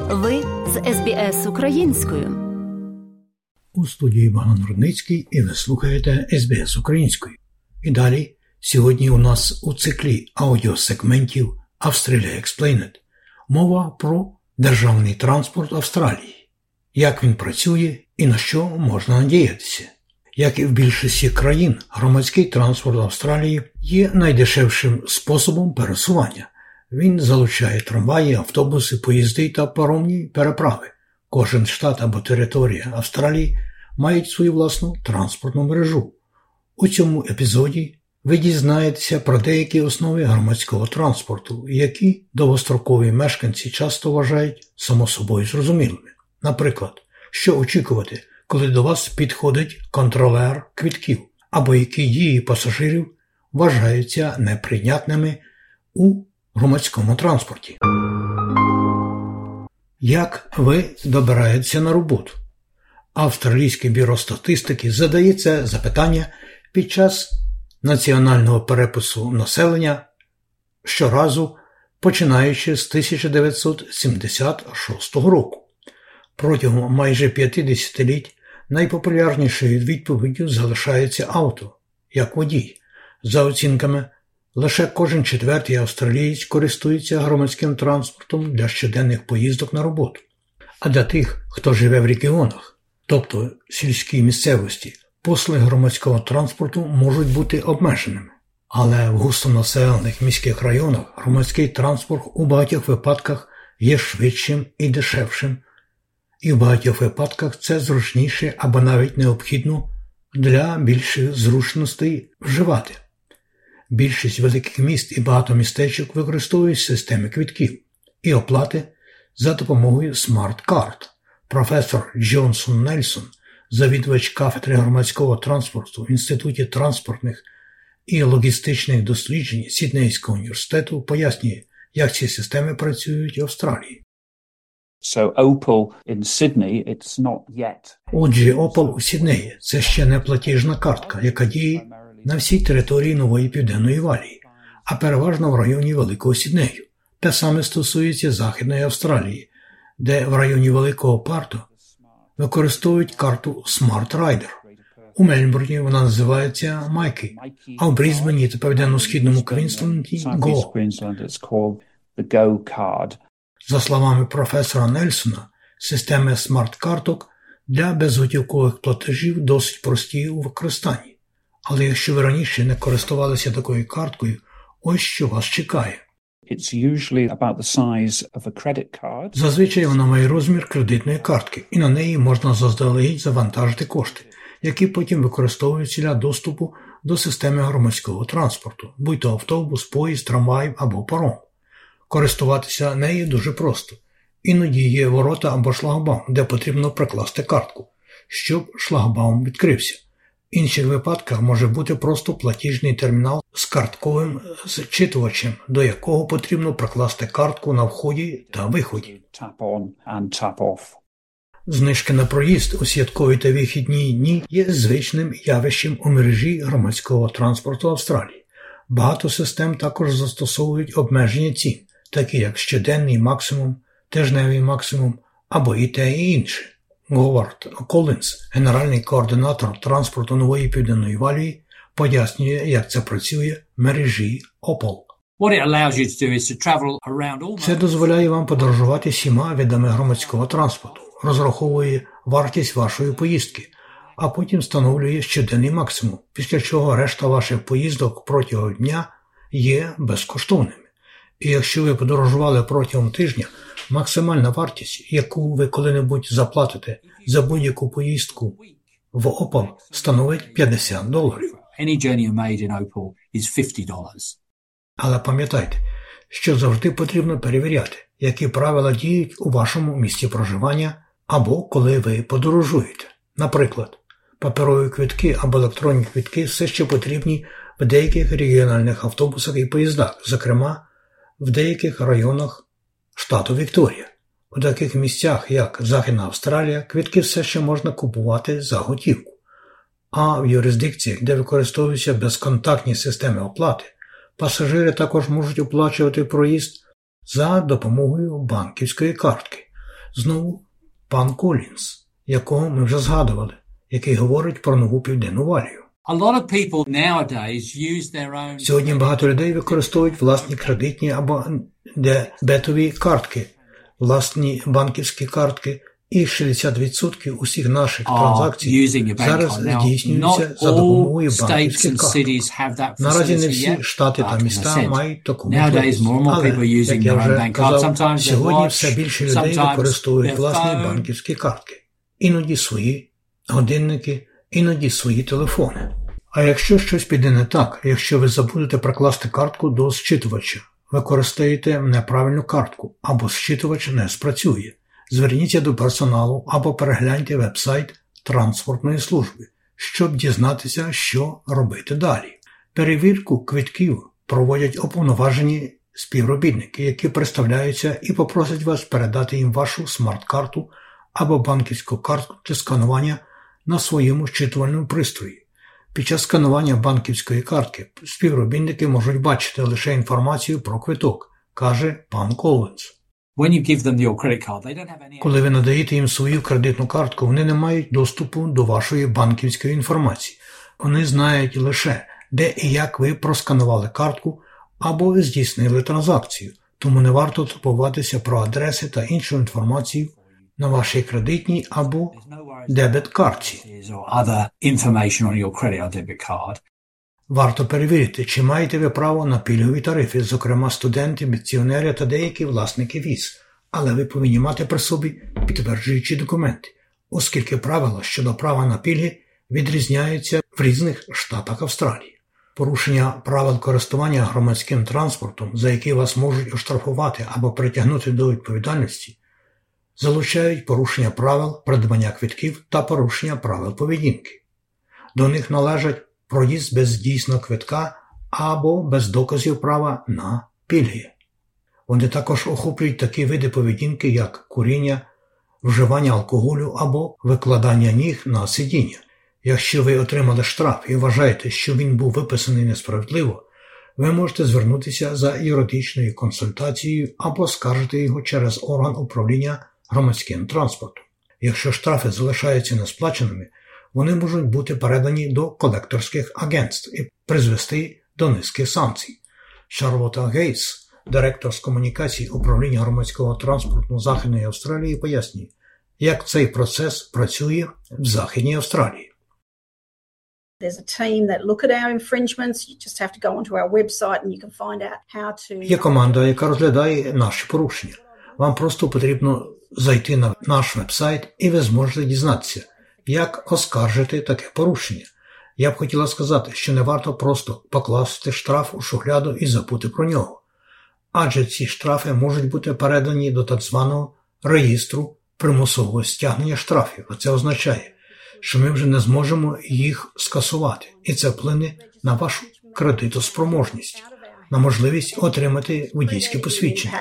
Ви з СБС українською. У студії Богдан Рудницький, і ви слухаєте СБС українською. І далі, сьогодні у нас у циклі аудіосегментів Australia Explained мова про державний транспорт Австралії, як він працює і на що можна надіятися. Як і в більшості країн, громадський транспорт Австралії є найдешевшим способом пересування. Він залучає трамваї, автобуси, поїзди та паромні переправи. Кожен штат або територія Австралії мають свою власну транспортну мережу. У цьому епізоді ви дізнаєтеся про деякі основи громадського транспорту, які довгострокові мешканці часто вважають само собою зрозумілими. Наприклад, що очікувати, коли до вас підходить контролер квитків, або які дії пасажирів вважаються неприйнятними у громадському транспорті. Як ви добираєтеся на роботу? Австралійське бюро статистики задає це запитання під час національного перепису населення щоразу, починаючи з 1976 року. Протягом майже 50 літ найпопулярнішою відповіддю залишається авто, як водій. За оцінками, лише кожен четвертий австралієць користується громадським транспортом для щоденних поїздок на роботу. А для тих, хто живе в регіонах, тобто сільській місцевості, послуги громадського транспорту можуть бути обмеженими. Але в густонаселених міських районах громадський транспорт у багатьох випадках є швидшим і дешевшим. І в багатьох випадках це зручніше або навіть необхідно для більших зручностей вживати. Більшість великих міст і багато містечок використовують системи квитків і оплати за допомогою смарт-карт. Професор Джонсон Нельсон, завідувач кафедри громадського транспорту в Інституті транспортних і логістичних досліджень Сіднейського університету, пояснює, як ці системи працюють в Австралії. Отже, Opal у Сіднеї – це ще не платіжна картка, яка діє на всій території Нової Південної Валії, а переважно в районі Великого Сіднею. Те саме стосується Західної Австралії, де в районі Великого Парту використовують карту Smart Rider. У Мельбурні вона називається Майкі, а в Брізбені та Південно-Східному Квінсленді – Go. За словами професора Нельсона, системи смарт-карток для безготівкових платежів досить прості у використанні. Але якщо ви раніше не користувалися такою карткою, ось що вас чекає. Зазвичай вона має розмір кредитної картки, і на неї можна заздалегідь завантажити кошти, які потім використовуються для доступу до системи громадського транспорту, будь то автобус, поїзд, трамвай або паром. Користуватися нею дуже просто. Іноді є ворота або шлагбаум, де потрібно прикласти картку, щоб шлагбаум відкрився. В інших випадках може бути просто платіжний термінал з картковим зчитувачем, до якого потрібно прикласти картку на вході та виході. Знижки на проїзд у святкові та вихідні дні є звичним явищем у мережі громадського транспорту Австралії. Багато систем також застосовують обмеження цін, такі як щоденний максимум, тижневий максимум або і те, і інше. Говард Коллінс, генеральний координатор транспорту Нової Південної Валії, пояснює, як це працює в мережі Opal. Це дозволяє вам подорожувати всіма видами громадського транспорту, розраховує вартість вашої поїздки, а потім встановлює щоденний максимум, після чого решта ваших поїздок протягом дня є безкоштовними. І якщо ви подорожували протягом тижня, максимальна вартість, яку ви коли-небудь заплатите за будь-яку поїздку в Opal, становить $50. Але пам'ятайте, що завжди потрібно перевіряти, які правила діють у вашому місці проживання або коли ви подорожуєте. Наприклад, паперові квитки або електронні квитки все ще потрібні в деяких регіональних автобусах і поїздах, зокрема, в деяких районах штату Вікторія. У таких місцях, як Західна Австралія, квитки все ще можна купувати за готівку. А в юрисдикціях, де використовуються безконтактні системи оплати, пасажири також можуть оплачувати проїзд за допомогою банківської картки. Знову пан Колінс, якого ми вже згадували, який говорить про нову Південну Валію. Сьогодні багато людей використовують власні кредитні або дебетові картки, власні банківські картки, і 60% усіх наших транзакцій зараз здійснюються за допомогою банківських карток. Наразі не всі штати та міста мають таку можливість, але, як я вже казав, сьогодні все більше людей використовують власні банківські картки. Іноді свої годинники, іноді свої телефони. А якщо щось піде не так, якщо ви забудете прикласти картку до зчитувача, використаєте неправильну картку або зчитувач не спрацює, зверніться до персоналу або перегляньте веб-сайт транспортної служби, щоб дізнатися, що робити далі. Перевірку квитків проводять уповноважені співробітники, які представляються і попросять вас передати їм вашу смарт-карту або банківську картку для сканування на своєму зчитувальному пристрої. Під час сканування банківської картки співробітники можуть бачити лише інформацію про квиток, каже пан Колінс. Коли ви надаєте їм свою кредитну картку, вони не мають доступу до вашої банківської інформації. Вони знають лише, де і як ви просканували картку або ви здійснили транзакцію, тому не варто турбуватися про адреси та іншу інформацію на вашій кредитній або дебет-картці. Варто перевірити, чи маєте ви право на пільгові тарифи, зокрема студенти, пенсіонери та деякі власники віз, але ви повинні мати при собі підтверджуючі документи, оскільки правила щодо права на пільги відрізняються в різних штатах Австралії. Порушення правил користування громадським транспортом, за які вас можуть оштрафувати або притягнути до відповідальності, залучають порушення правил придбання квитків та порушення правил поведінки. До них належать проїзд без дійсного квитка або без доказів права на пільги. Вони також охоплюють такі види поведінки, як куріння, вживання алкоголю або викладання ніг на сидіння. Якщо ви отримали штраф і вважаєте, що він був виписаний несправедливо, ви можете звернутися за юридичною консультацією або скаржити його через орган управління громадським транспортом. Якщо штрафи залишаються несплаченими, вони можуть бути передані до колекторських агентств і призвести до низки санкцій. Шарлотта Гейтс, директор з комунікацій управління громадського транспорту Західної Австралії, пояснює, як цей процес працює в Західній Австралії. Є команда, яка розглядає наші порушення. Вам просто потрібно зайти на наш веб-сайт і ви зможете дізнатися, як оскаржити таке порушення. Я б хотіла сказати, що не варто просто покласти штраф у шухляду і забути про нього. Адже ці штрафи можуть бути передані до так званого реєстру примусового стягнення штрафів. А це означає, що ми вже не зможемо їх скасувати. І це вплине на вашу кредитоспроможність, на можливість отримати водійське посвідчення.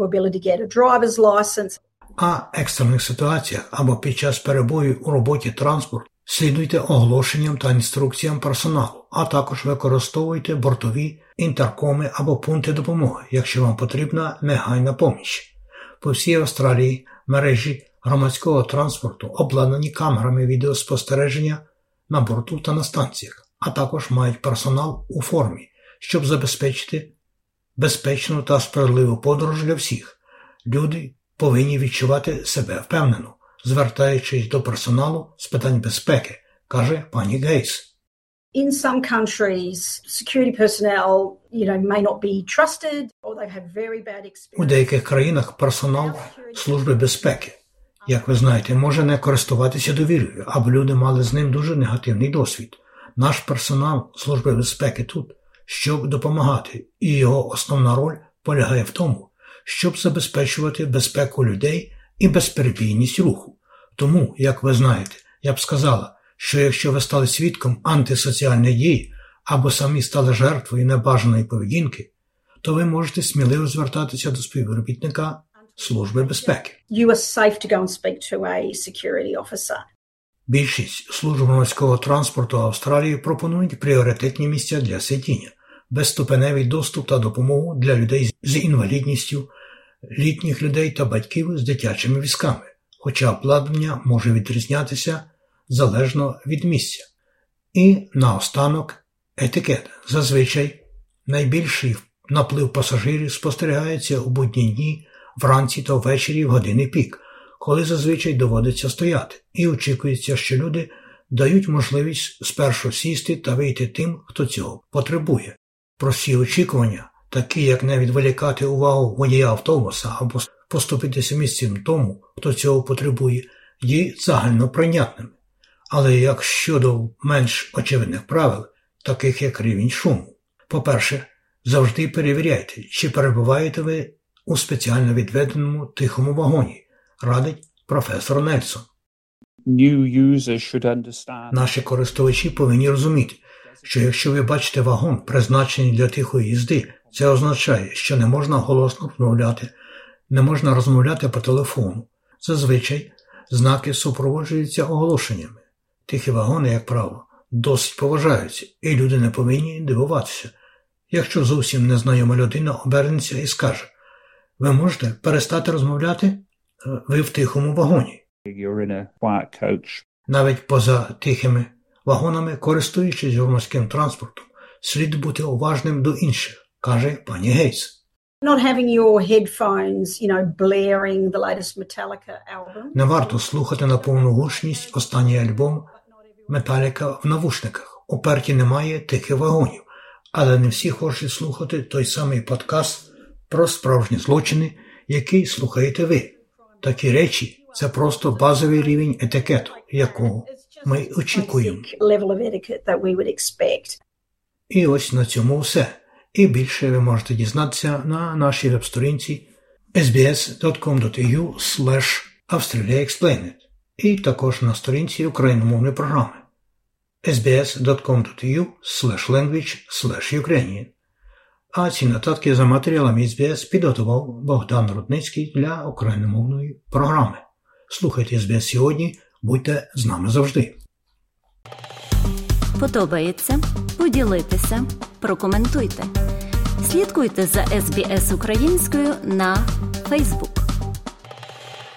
А в екстрених ситуаціях або під час перебою у роботі транспорту слідуйте оголошенням та інструкціям персоналу, а також використовуйте бортові інтеркоми або пункти допомоги, якщо вам потрібна негайна поміч. По всій Австралії мережі громадського транспорту обладнані камерами відеоспостереження на борту та на станціях, а також мають персонал у формі, щоб забезпечити безпечну та справедливу подорож для всіх. Люди повинні відчувати себе впевнено, звертаючись до персоналу з питань безпеки, каже пані Гейтс. In some countries, security personnel, may not be trusted, or they've had very bad experiences. У деяких країнах персонал служби безпеки, як ви знаєте, може не користуватися довірою, або люди мали з ним дуже негативний досвід. Наш персонал служби безпеки тут, щоб допомагати, і його основна роль полягає в тому, щоб забезпечувати безпеку людей і безперебійність руху. Тому, як ви знаєте, я б сказала, що якщо ви стали свідком антисоціальної дії або самі стали жертвою небажаної поведінки, то ви можете сміливо звертатися до співробітника служби безпеки. Більшість служб громадського транспорту Австралії пропонують пріоритетні місця для сидіння, безступеневий доступ та допомогу для людей з інвалідністю, літніх людей та батьків з дитячими візками, хоча обладнання може відрізнятися залежно від місця. І наостанок етикет. Зазвичай найбільший наплив пасажирів спостерігається у будні дні, вранці та ввечері в години пік, коли зазвичай доводиться стояти, і очікується, що люди дають можливість спершу сісти та вийти тим, хто цього потребує. Прості очікування, такі як не відволікати увагу водія автобуса або поступитися місцем тому, хто цього потребує, є загальноприйнятними. Але як щодо менш очевидних правил, таких як рівень шуму. По-перше, завжди перевіряйте, чи перебуваєте ви у спеціально відведеному тихому вагоні, радить професор Нельсон. Наші користувачі повинні розуміти, що якщо ви бачите вагон, призначений для тихої їзди, це означає, що не можна голосно розмовляти, не можна розмовляти по телефону. Зазвичай знаки супроводжуються оголошеннями. Тихі вагони, як правило, досить поважаються, і люди не повинні дивуватися, якщо зовсім незнайома людина обернеться і скаже: «Ви можете перестати розмовляти? Ви в тихому вагоні». Навіть поза тихими вагонами, користуючись громадським транспортом, слід бути уважним до інших, каже пані Гейтс. Not having your headphones, blaring the latest Metallica album. Не варто слухати на повну гучність останній альбом Металіка в навушниках. У Перті немає тихих вагонів, але не всі хочуть слухати той самий подкаст про справжні злочини, який слухаєте ви. Такі речі – це просто базовий рівень етикету, якого ми очікуємо. І ось на цьому все. І більше ви можете дізнатися на нашій веб-сторінці sbs.com.au/AustraliaExplained і також на сторінці україномовної програми sbs.com.au/language/Ukrainian. А ці нотатки за матеріалами SBS підготував Богдан Рудницький для україномовної програми. Слухайте SBS сьогодні, будьте з нами завжди. Подобається? Поділіться, прокоментуйте. Слідкуйте за SBS українською на Facebook.